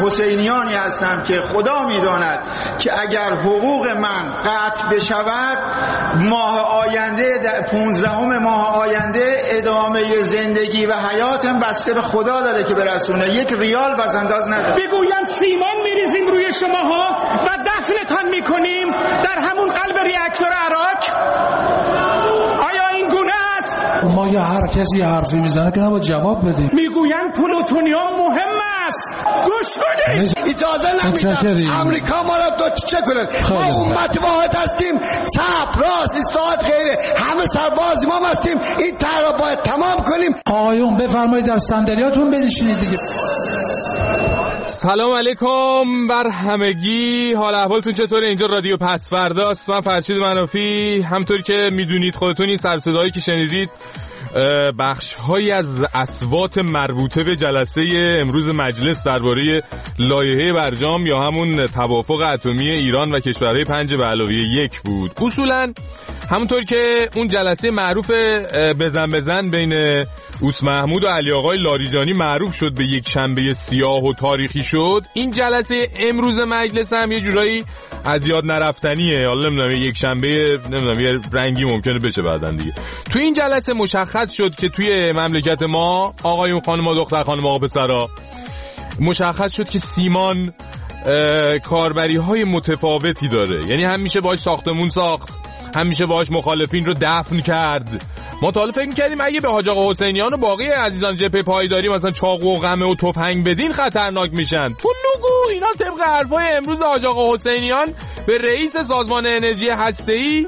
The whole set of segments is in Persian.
حسینیانی هستم که خدا میداند که اگر حقوق من قطع بشود ماه آینده 15 ماه آینده ادامه زندگی و حیاتم بسته به خدا داره که برسونه. یک ریال وزنداز نداره. بگویم سیمان میریزیم روی شماها و دفنتان میکنیم در همون قلب ریاکتور عراق. آیا این گونه است؟ ما یا هر کسی حرفی میزنه که نباید جواب بدیم. میگوین پلوتونیوم مهم است. گوش کنید. اجازه نمیدم امریکا ما را دو تیکه کنه. ما امت واحد هستیم، چپ راست استاد غیره همه سرباز ما هستیم. این طرح را باید تمام کنیم. آقایون بفرمایید در صندلیاتون بنشینید دیگه. سلام علیکم بر همگی. حال احوالتون چطوره؟ اینجا رادیو پسفرداست. من فرشید منافی. همطور که میدونید خودتون این سر صدایی که شنیدید بخش هایی از اصوات مربوطه به جلسه امروز مجلس درباره لایحه برجام یا همون توافق اتمی ایران و کشورهای 5+1 بود. اصولا همونطور که اون جلسه معروف بزن بین اوس محمود و علی آقای لاریجانی معروف شد به یک شنبه سیاه و تاریخی شد، این جلسه امروز مجلس هم یه جورایی از یاد نرفتنیه. حالا نمیدونم یک شنبه نمیدونم یه رنگی ممکنه بشه بعدن دیگه. تو این جلسه مشخص شد که توی مملکت ما آقایون خانم دختر خانم آقا پسرا مشخص شد که سیمان کاربری های متفاوتی داره. یعنی هم میشه باهاش ساختمون ساخت، هم میشه باهاش مخالفین رو دفن کرد. ما تا حالا فکر می‌کردیم اگه به حاج آقا حسینیان و باقی عزیزان جبهه پایداری مثلا چاقو و قمه و تفنگ بدین خطرناک میشن. تو نگو اینا طبق حرفای امروز حاج آقا حسینیان به رئیس سازمان انرژی هسته‌ای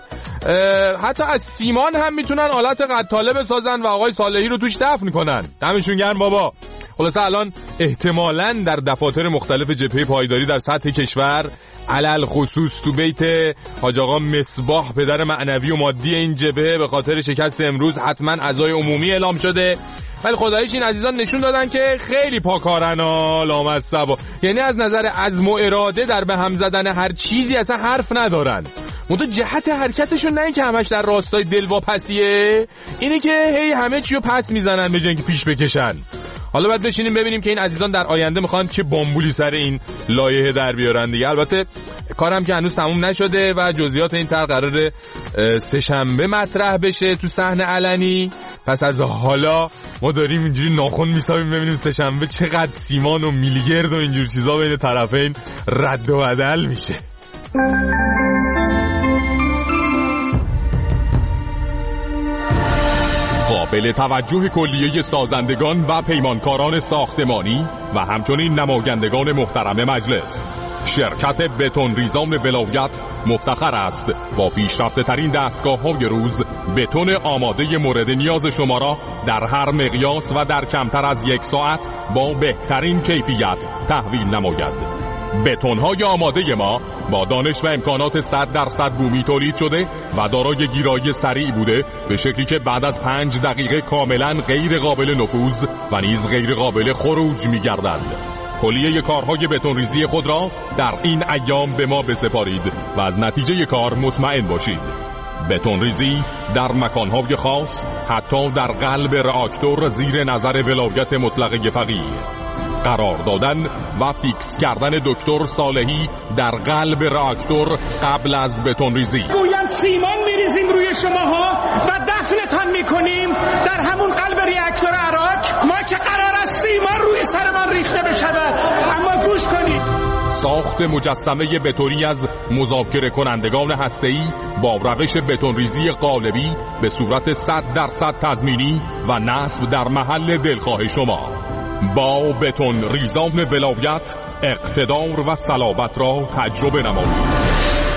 حتی از سیمان هم میتونن آلت قتاله بسازن و آقای صالحی رو توش دفن کنن. دمشون گرم بابا. خلاصه الان احتمالاً در دفاتر مختلف جبهه پایداری در سطح کشور علل خصوص تو بیت حاج آقا مصباح پدر معنوی و مادی این جبهه به خاطر شکست امروز حتما عزای عمومی اعلام شده. ولی خداییش این عزیزان نشون دادن که خیلی پاکارن و لامصب، یعنی از نظر عزم و اراده در به هم زدن هر چیزی اصلا حرف ندارن. منتها جهت حرکتشون نه که همش در راستای دلواپسیه، اینه که هی همه چیو پس میزنن به جای اینکه پیش بکشن. حالا باید بشینیم ببینیم که این عزیزان در آینده میخوان چه بامبولی سر این لایحه در بیارن دیگه. البته کارم که هنوز تموم نشده و جزئیات این طرح قراره سه‌شنبه مطرح بشه تو صحنه علنی. پس از حالا ما داریم اینجوری ناخن میسابیم ببینیم سه‌شنبه چقدر سیمان و میلیگرد و اینجور چیزا بین طرفین رد و بدل میشه. قابل توجه کلیه سازندگان و پیمانکاران ساختمانی و همچنین نمایندگان محترم مجلس، شرکت بتون ریزان ولایت مفتخر است با پیشرفته ترین دستگاه‌های روز بتون آماده مورد نیاز شما را در هر مقیاس و در کمتر از 1 ساعت با بهترین کیفیت تحویل نماید. بتون‌های آماده ما با دانش و امکانات 100% بومی تولید شده و دارای گیرایی سریع بوده، به شکلی که بعد از 5 دقیقه کاملا غیر قابل نفوذ و نیز غیر قابل خروج می‌گردند. کلیه کارهای بتون‌ریزی خود را در این ایام به ما بسپارید و از نتیجه کار مطمئن باشید. بتون‌ریزی در مکان‌های خاص، حتی در قلب راکتور زیر نظر ولایت مطلقه فقیه. قرار دادن و فیکس کردن دکتر صالحی در قلب راکتور قبل از بتون‌ریزی. گویم سیمان میریزیم روی شماها و دفنتان میکنیم در همون قلب ریاکتور عراق. ما که قرار است سیمان روی سرمان ریخته بشود. اما گوش کنید. ساخت مجسمه بتونی از مذاکره کنندگان هسته‌ای با روش بتون‌ریزی قالبی به صورت 100% تضمینی و نصب در محل دلخواه شما. با بتون ریزان ولایت اقتدار و صلابت را تجربه نمایید.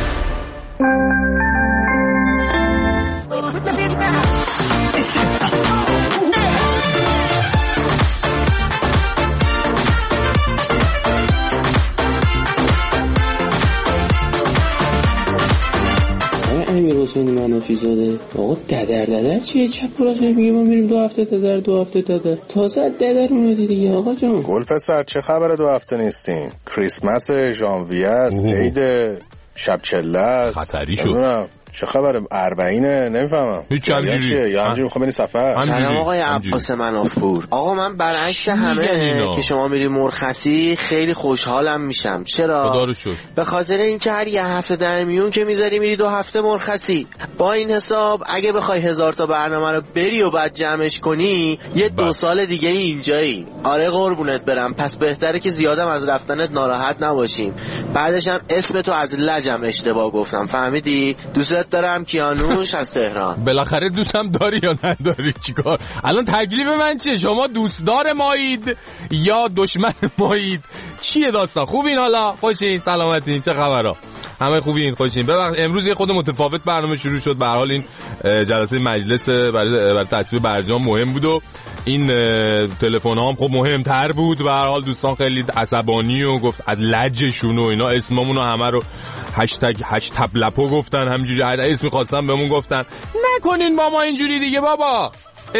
امیرحسین منافی زاده آقا ددر چیه؟ چپ راست میگه ما میریم 2 هفته ددر تازه ددر اومدی دیگه آقا جان. گل پسر چه خبره 2 هفته نیستین؟ کریسمس ژانویه است، عید شب چله است، خطری شد. چه خبره؟ اربعینه؟ نمیفهمم هیچ همجوری یا همجوری میخوام بری سفر؟ سلام آقای عباس منافپور. آقا من برعکس همه که شما میری مرخصی خیلی خوشحالم میشم. چرا؟ خدا رو شکر. به خاطر اینکه هر یه هفته در میون که میذاری میری 2 هفته مرخصی. با این حساب اگه بخوای 1000 تا برنامه رو بری و بعد جمعش کنی یه 2 سال دیگه اینجایی. آره قربونت برم. پس بهتره که زیادم از رفتنت ناراحت نباشیم. بعدش هم اسمتو از لجم اشتباه گفتم، فهمیدی؟ دوستت دارم کیانوش از تهران. بالاخره دوستم داری یا نداری؟ چیکار الان تکلیف من چیه؟ شما دوستدار مایید یا دشمن مایید؟ چیه داستان؟ خوبین؟ حالا خوشین؟ سلامتین؟ چه خبرها؟ همه خوبین؟ خوشین؟ ببخشید امروز یه خود متفاوت برنامه شروع شد. به هر حال این جلسه مجلس برای تصویب برجام مهم بود و این تلفن ها هم خب مهمتر بود. به هر حال دوستان خیلی عصبانی و گفت از لجشون و اینا اسممون رو همه رو هشتگ لپو گفتن، همینجوری هر اسمی خواستن بهمون گفتن. نکنین با ما اینجوری دیگه بابا.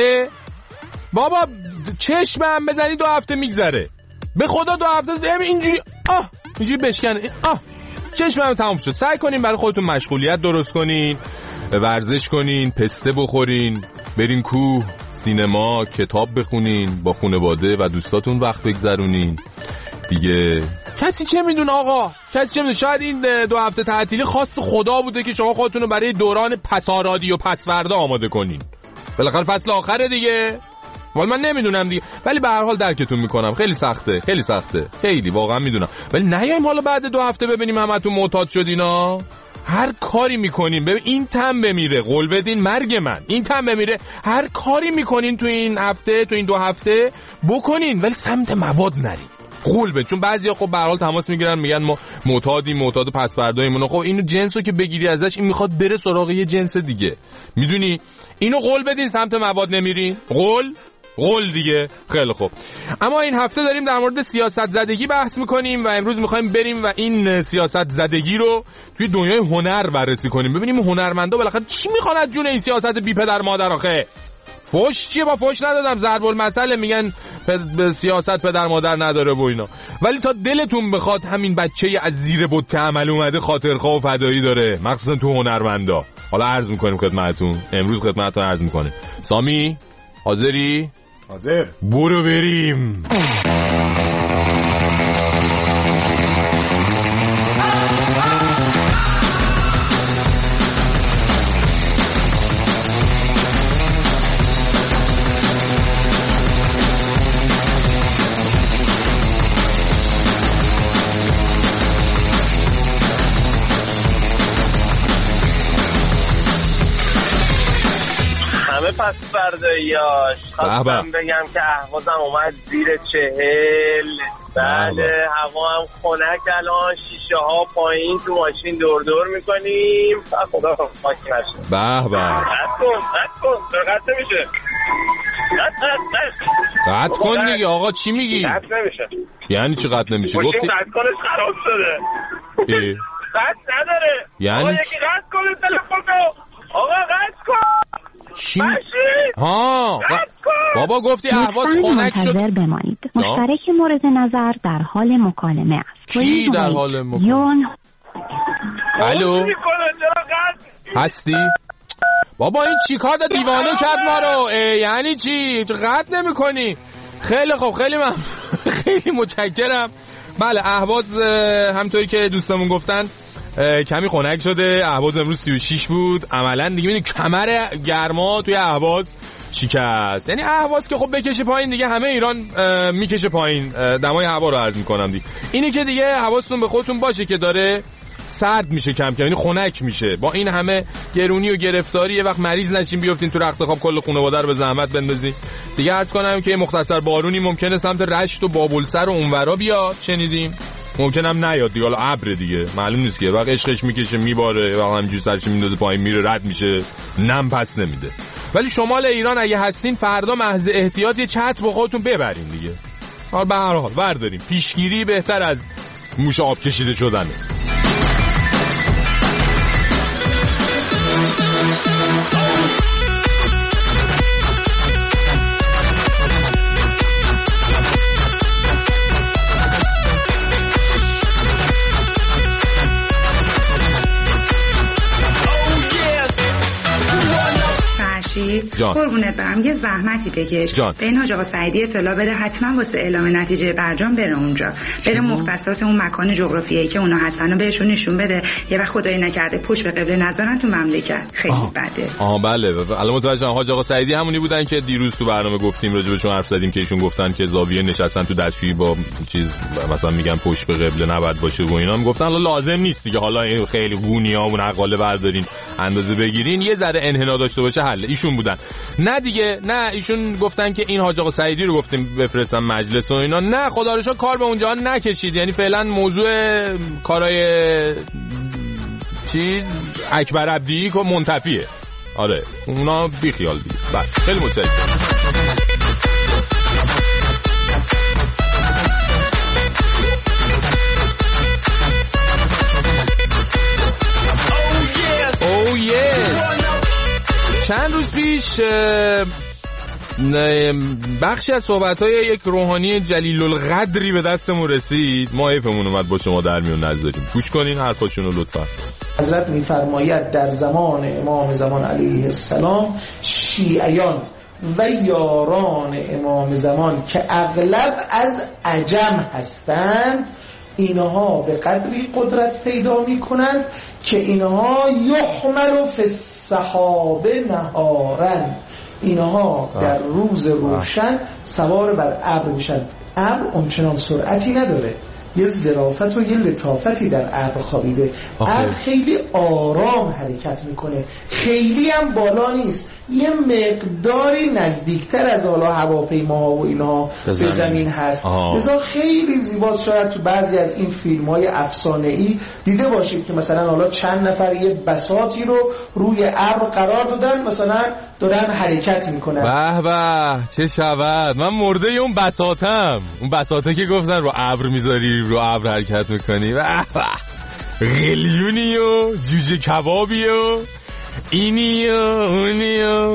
بابا چشمم بزنی 2 هفته میگذره، به خدا 2 هفته اینجوری اینجوری بشکنه. چشمم تموم شد. سعی کنین برای خودتون مشغولیت درست کنین، ورزش کنین، پسته بخورین، برین کوه، سینما، کتاب بخونین، با خانواده و دوستاتون وقت بگذرونین دیگه. کسی چه میدونه آقا؟ کسی چه میدونه؟ شاید این 2 هفته تعطیلی خاص خدا بوده که شما خودتون رو برای دوران پسارادی و پسوردا آماده کنین. بالاخره فصل آخره دیگه. ولی من نمیدونم دیگه، ولی به هر حال درکتون میکنم. خیلی سخته، خیلی سخته، خیلی واقعا میدونم. ولی نیایم حالا بعد 2 هفته ببینیم همتون معتاد شدینا. هر کاری میکنین ببین این تم بمیره، قول بدین مرگ من این تم بمیره. هر کاری میکنین تو این هفته، تو این 2 هفته بکنین، ولی سمت مواد نرین. قول بده. چون بعضیا خب به هر حال تماس میگیرن میگن ما معتاد پس فردایمون. خب اینو جنسو که بگیری ازش این میخواد بره سراغ یه جنس دیگه، میدونی؟ اینو قول بدین سمت مواد نمیرین. قول دیگه. خیلی خوب. اما این هفته داریم در مورد سیاست زدگی بحث میکنیم و امروز میخوایم بریم و این سیاست زدگی رو توی دنیای هنر بررسی کنیم، ببینیم هنرمندا بالاخره چی میخوان از جون این سیاست بی پدر مادر. آخه فوش چیه؟ با فوش ندادم، ضرب المثل میگن سیاست پدر مادر نداره و اینا. ولی تا دلتون بخواد همین بچه از زیر بوته عمل اومده خاطرخواه و فدایی داره، مخصوصا تو هنرمندا. حالا عرض میکنیم خدمتتون، امروز خدمتتون عرض میکنیم. سامی حاضری؟ حاضر. برو بریم. پس فرداییاش خواستم بگم که اهوازم اومد زیر 40. بله هوا هم خنک، الان شیشه ها پایین، تو ماشین دور دور میکنیم. خدا خاکی نشه. به به. قطع کن قطع نمیشه. قطع کن دیگه آقا. چی میگی؟ قطع نمیشه. یعنی چی قطع نمیشه؟ گفتی قطع کنش خراب شده. قطع نداره. یعنی آقا یکی قطع کنه تلفنو. آقا قطع کن. چی؟ ها بابا گفتی اهواز خنک شد. منتظر بمانید. مشترک مورد نظر در حال مکالمه است. کی در حال مکالمه؟ الو هستی؟ بابا این چی کار دا دیوانه کرد ما رو؟ یعنی چی؟ قطع نمی کنی؟ خیلی خوب، خیلی من خیلی متشکرم. بله اهواز همطوری که دوستمون گفتن کمی خنک شده. اهواز امروز 36 بود. عملا دیگه ببینید کمر گرما توی اهواز شکست. یعنی اهواز که خب بکشه پایین دیگه همه ایران میکشه پایین دمای هوا رو عرض میکنم دیگه. اینی که دیگه حواستون به خودتون باشه که داره سرد میشه کم کم، یعنی خنک میشه. با این همه گرونی و گرفتاری یه وقت مریض نشین بیافتین تو رخت خواب کل خانواده رو به زحمت بندازین دیگه. عرض کنم که مختصر بارونی ممکنه سمت رشت و بابلسر و اونورا بیاد، شنیدیم؟ ممکنم نیاد دیگه، حالا ابر دیگه معلوم نیست که. وقت عشقش میکشه میباره، وقت همینجوری سرش میندازه پایین میره رد میشه، نم پس نمیده. ولی شمال ایران اگه هستین فردا محض احتیاط یه چتر با خودتون ببرین دیگه. حالا به هر حال برداریم، پیشگیری بهتر از موش آب کشیده شدنه. قربونت برم یه زحمتی بکش به این حاج آقا سعیدی اطلاع بده، حتما واسه اعلام نتیجه برجام بره اونجا، بره مختصات اون مکان جغرافیایی که اونا هستن و بهشون نشون بده. یه وقت خدای نکرده پشت به قبله نذارن تو مملکت، خیلی بده. بله الان متوجهم. حاج آقا سعیدی همونی بودن که دیروز تو برنامه گفتیم راجع بهشون حرف زدیم که ایشون گفتن که زاویه نشستن تو دستشویی با چیز مثلا میگن پشت به قبله نباید باشه و اینا. میگفتن حالا لازم نیست دیگه، حالا خیلی گونیامون عقاله بردارین اندازه بگیرین یه ذره انحنا داشته باشه حل. ایشون بودن نه دیگه، نه ایشون گفتن که این حاج آقا سعیدی رو گفتیم بفرستن مجلس و اینا، نه خدا رو شکر کار به اونجا نکشید. یعنی فعلا موضوع کارای چیز اکبر عبدی که منتفیه. آره اونا بی خیال دیگه. بله خیلی متشکرم. چند روز پیش بخشی از صحبت‌های یک روحانی جلیل القدری به دستمون رسید، ما حیفمون اومد با شما در میون نذاریم. گوش کنین حرفاشون رو لطفا. حضرت می‌فرماید در زمان امام زمان علیه السلام شیعیان و یاران امام زمان که اغلب از عجم هستند اینها به قدری قدرت پیدا می‌کنند که اینها یحمل فی السحاب نهارا، اینها در روز روشن سوار بر ابر میشن. ابر اونچنان سرعتی نداره، یه ظرافت و یه لطافتی در ابر خوابیده. ابر خیلی آرام حرکت میکنه، خیلی هم بالا نیست، یه مقداری نزدیکتر از حالا هواپیماها و اینها به زمین هست. لذا خیلی زیباست. شاید تو بعضی از این فیلم‌های افسانه‌ای دیده باشید که مثلا حالا چند نفر یه بساطی رو روی ابر قرار دادن، مثلا دارن حرکت میکنن. به به چه شود، من مرده اون بساطم، اون بساطه که گفتن رو ابر میذاری رو ابر حرکت میکنی. به به غلیونی و جوجه کبابی و اینی و اونی و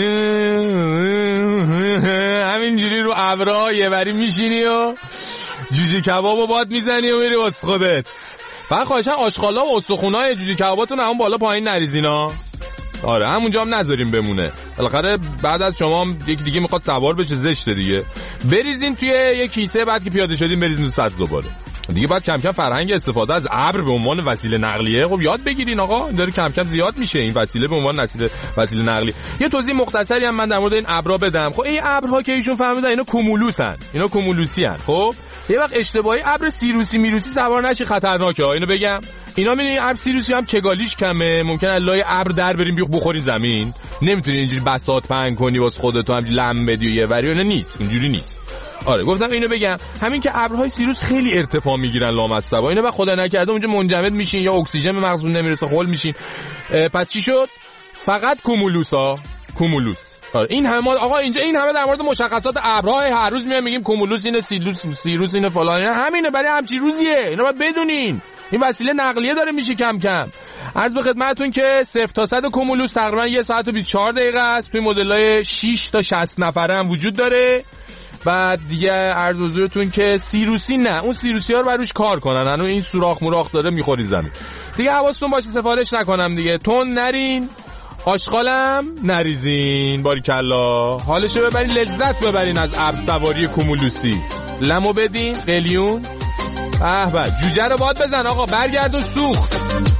همینجوری رو ابرها یه بری میشینی و جوجه کبابو باد میزنی و میری واسه خودت. فقط خواهشن آشغالا و استخونای جوجه کباباتون همون بالا پایین نریزینا. آره همونجا هم نذاریم بمونه، بالاخره بعد از شما یکی دیگه میخواد سوار بشه، زشته دیگه. بریزین توی یک کیسه، بعد که پیاده شدین بریزین تو سطح زباله دیگه. بعد کم کم فرهنگ استفاده از ابر به عنوان وسیله نقلیه خب یاد بگیرین آقا، داره کم کم زیاد میشه این وسیله به عنوان وسیله نقلیه. یه توضیح مختصری هم من در مورد این ابرها بدم. خب این ابرها که ایشون فهمیدن اینا کومولوسن، اینا کومولوسیان. خب یه وقت اشتباهی ابر سیروسی میروسی سوار نشی، خطرناکه. اینو بگم اینا میدونی ابر سیروسی هم چگالیش کمه، ممکنه لای ابر در بریم بیخ بخورین زمین، نمیتونی اینجوری بساط پهن کنی واسه خودت هم لم بدی و یه وری. اون نیست، اینجوری نیست. آره گفتم اینو بگم. همین که ابرهای سیروس خیلی ارتفاع میگیرن لامصبا، اینا بعد خدا نکرده اونجا منجمد میشین یا اکسیژن به مغزتون نمیرسه خل میشین. پس چی شد؟ فقط کومولوسا، کومولوس. آره این همه آقا اینجا این همه در مورد مشخصات ابرها هر روز میگیم کومولوس اینه، سیروس اینه، فلان اینه، همینه برای همچین روزیه. اینا باید بدونین این وسیله نقلیه داره میشه کم کم. عرض به خدمتتون که 0 تا 100 کومولوس تقریبا 1 ساعت و 24 دقیقه است. توی مدل‌های 6 تا 60 نفره هم وجود داره. بعد دیگه عرض حضورتون که سیروسی نه، اون سیروسی‌ها رو بروش کار کنن، هنوز این سوراخ موراخ داره میخورید زمین دیگه. حواستون باشه سفارش نکنم دیگه، تون نرین، آشغالم نریزین. باریکلا حالشو ببرین، لذت ببرین از ابر سواری کومولوسی. لمو بدین قلیون. به جوجه رو باد بزن آقا، برگرد و سوخت.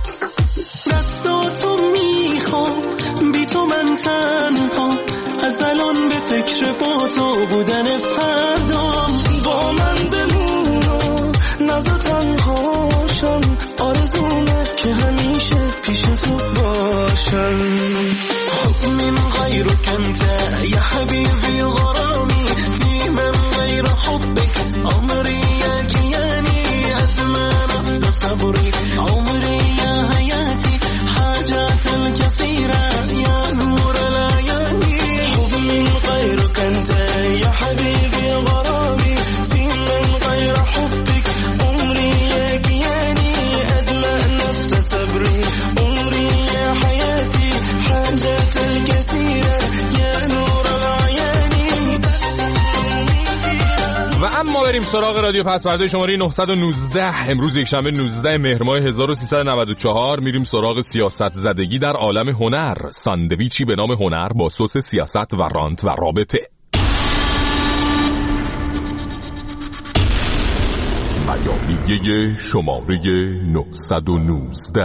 دستاتو میخوام بی تو من تنها، از الان به فکر با تو بودن فردام. با من بمون و نزا تنهاشم، آرزومه که همیشه پیش تو باشم. من غیرک انت یا حبیبی غرامی، فی من غیر حبک عمری یعنی از من افت صبری، عمری یا حیاتی حاجات الكثيرة یا نور العیانی. حب من غیرک انت یا حبیبی غرامی، اما بریم سراغ رادیو پسورده شماره 919. امروز یک شنبه 19 مهر ماه 1394. میریم سراغ سیاست زدگی در عالم هنر. ساندویچی به نام هنر با سس سیاست و رانت و رابطه. بیانیه شماره 919.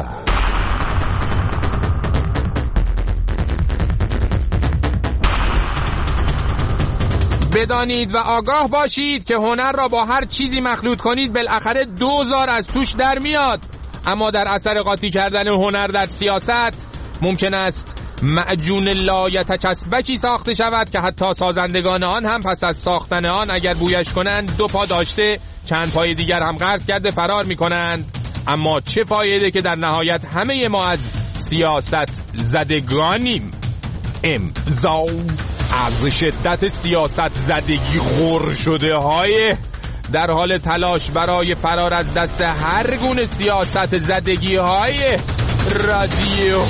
بدانید و آگاه باشید که هنر را با هر چیزی مخلوط کنید بالاخره دوزار از توش در میاد. اما در اثر قاطی کردن هنر در سیاست ممکن است معجون لایتچسبکی ساخته شود که حتی سازندگان آن هم پس از ساختن آن اگر بویش کنند 2 پا داشته چند پای دیگر هم قرض کرده فرار می کنند. اما چه فایده که در نهایت همه ما از سیاست زدگانیم. امضا از شدت سیاست زدگی خور شده های در حال تلاش برای فرار از دست هر گونه سیاست زدگی های رادیو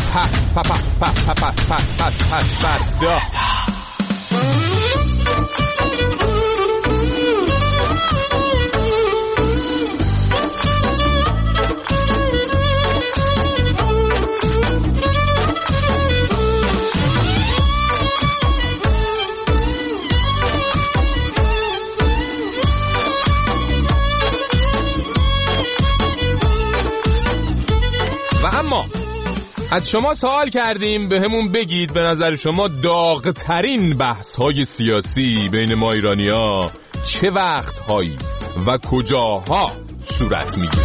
از شما سوال کردیم به همون بگید به نظر شما داغ‌ترین بحث‌های سیاسی بین ما ایرانی‌ها چه وقت‌هایی و کجاها صورت می‌گیره؟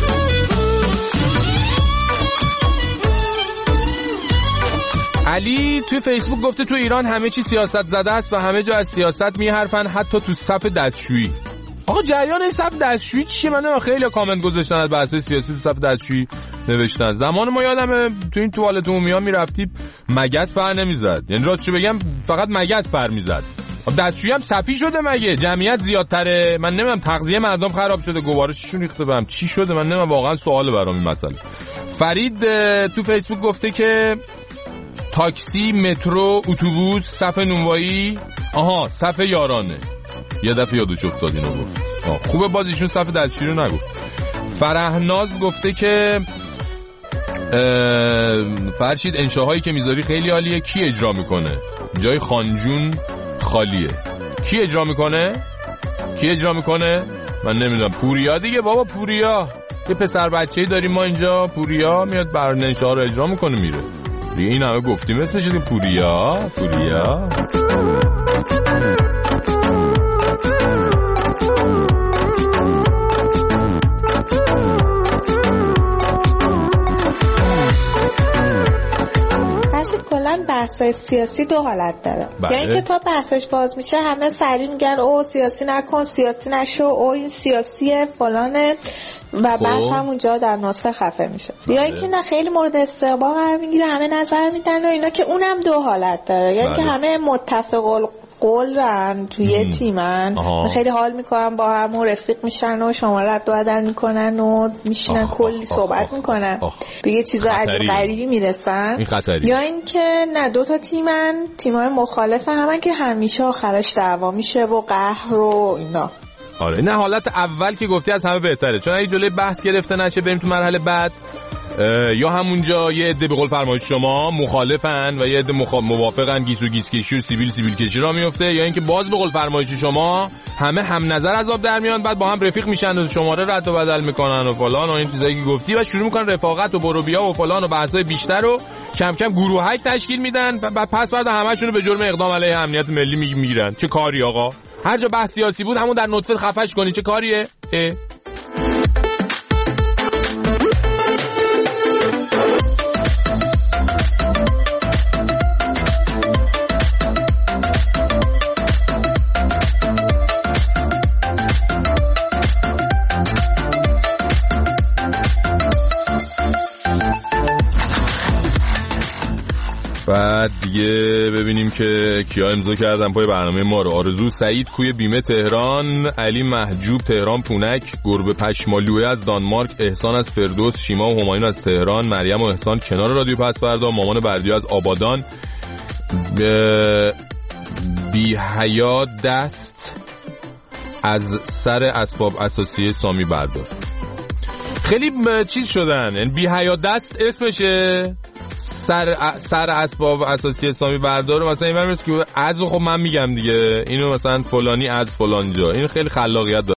علی توی فیسبوک گفته تو ایران همه چی سیاست زده است و همه جا از سیاست میحرفن، حتی تو صف دستشویی. آقا جریان صف دستشویی چیه؟ من خیلی کامنت گذاشتن از بحث سیاسی تو صف دستشویی نوشتن. زمان ما یادمه تو این توالت عمومی ها میرفتی مگس پر نمیزد، یعنی راستشو بگم فقط مگس پر میزد. دستشویی هم صفی شده مگه؟ جمعیت زیادتره؟ من نمیدونم تغذیه مردم خراب شده، گوارششون ریخته بهم چی شده؟ من نمیدونم، واقعا سوال برام این مسئله. فرید تو فیسبوک گفته که تاکسی، مترو، اتوبوس، صف نونوایی، صف یارانه. یه دفعه یادش افتاد اینو گفت. خوبه بازیشون صف دستشویی رو نگفت. فرهناز گفته که فرشید انشاهایی که میذاری خیلی عالیه، کی اجرا میکنه؟ جای خانجون خالیه. کی اجرا میکنه؟ من نمیدونم. پوریا دیگه بابا، پوریا یه پسر بچه‌ای داریم ما اینجا، پوریا میاد برنامه انشاها رو اجرا میکنه میره دیگه. این همه گفتیم اسمش دیگه پوریا. کلا بحث‌های سیاسی 2 حالت داره. یعنی که تا بحثش باز میشه همه سریع میگن او سیاسی نکن، سیاسی نشو، او این سیاسی فلانه و بحث همونجا در نطفه خفه میشه. یا اینکه نه خیلی مورد استقبال قرار میگیره، همه نظر میدن و اینا، که اونم 2 حالت داره. یعنی که همه متفق قولن توی تیمن، خیلی حال میکنن با هم و رفیق میشن و شما رد و بدل میکنن و میشینن کلی صحبت میکنن، به یه چیز عجیب غریبی میرسن. یا این که نه 2 تا تیمای مخالف همن که همیشه آخرش دعوا میشه و قهر و اینا. آره نه حالت اول که گفتی از همه بهتره، چون اگه جلوی بحث گرفته نشه بریم تو مرحله بعد، یا همونجا یه عده به قول فرمایش شما مخالفن و یه عده موافقن، گیس و گیس کشی و سیبیل کشی را میفته، یا اینکه باز به قول فرمایش شما همه هم نظر از آب در میان، بعد با هم رفیق میشن و شماره رد و بدل میکنن و فلان و این چیزایی که گفتی و شروع میکنن رفاقت و برو بیا و فلان و بحثای بیشتر رو کم کم گروهک تشکیل میدن و پس بعد همه‌شون رو به جرم اقدام علیه امنیت ملی میگیرن. چه کاری آقا؟ هر جا بحث سیاسی بود همون در نطفه خفش کنی، چه کاریه؟ بعد دیگه ببینیم که کیا امضا کردن پای برنامه ما رو. آرزو سعید کوی بیمه تهران، علی محجوب تهران پونک، گربه پشمالوه از دانمارک، احسان از فردوس، شیما و همایون از تهران، مریم و احسان کنار رادیو پس فردا، مامان بردیا از آبادان، بی حیا دست از سر اسباب اساسی سامی بردار. خیلی چیز شدن، یعنی بی حیا دست اسمشه سر اسباب اساسی سامی بردار. مثلا این که از خب من میگم دیگه اینو مثلا فلانی از فلان جا، این خیلی خلاقیت داره.